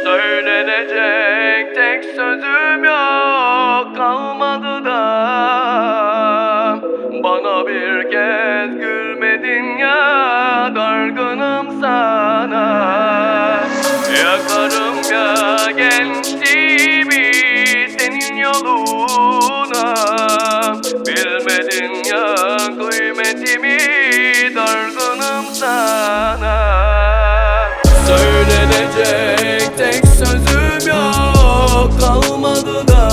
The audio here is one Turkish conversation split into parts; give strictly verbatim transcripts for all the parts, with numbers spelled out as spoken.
Söylenecek tek sözüm yok kalmadı da. Bana bir kez gülmedin ya, dargınım sana. Yakarım ya gençliğimi senin yoluna. Bilmedin ya kıymetimi, dargınım sana. Söylenecek tek sözüm yok kalmadı da.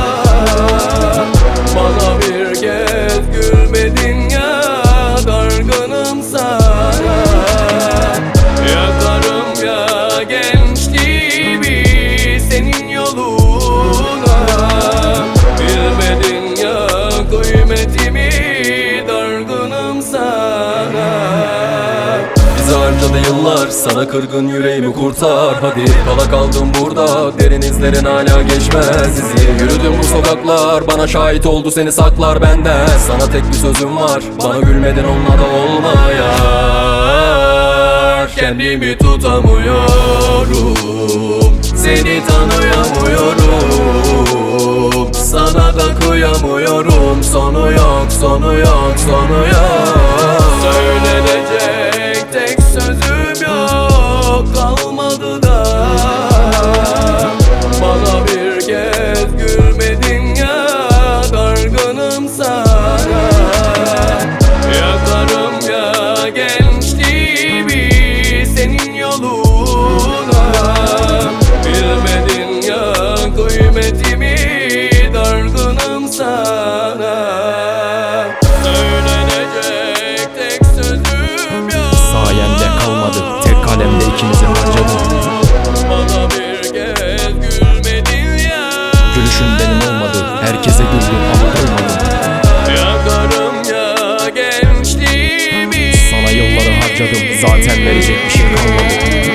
Bana bir kez gülmedin ya, dargınım sana. Yakarım ya gençliğimi senin yoluna. Bilmedin ya kıymetimi, dargınım sana. Harcadı yıllar, sana kırgın yüreğimi kurtar. Hadi kala kaldım burada, derin izlerin hala geçmez izi. Yürüdüm bu sokaklar, bana şahit oldu seni saklar benden. Sana tek bir sözüm var, bana gülmeden onunla da olmayar. Kendimi tutamıyorum, seni tanıyamıyorum. Sana da kıyamıyorum, sonu yok, sonu yok, sonu yok. Söylenecek tek sözüm yok kalmadı da. Bana bir kez gülmedin ya, dargınım sana. Yakarım ya gençliğimi senin yoluna. Bilmedin ya kıymetimi, dargınım sana. Söylenecek tek sözüm yok. Sayende kalmadı, tek kalemde ikimizi harcadım. Bana bir kez gülmedin ya. Gülüşün benim olmadı, herkese güldüm ama doymadım. Yakarım ya gençliğimi, Sana yılları harcadım, zaten verecek bir şey kalmadı.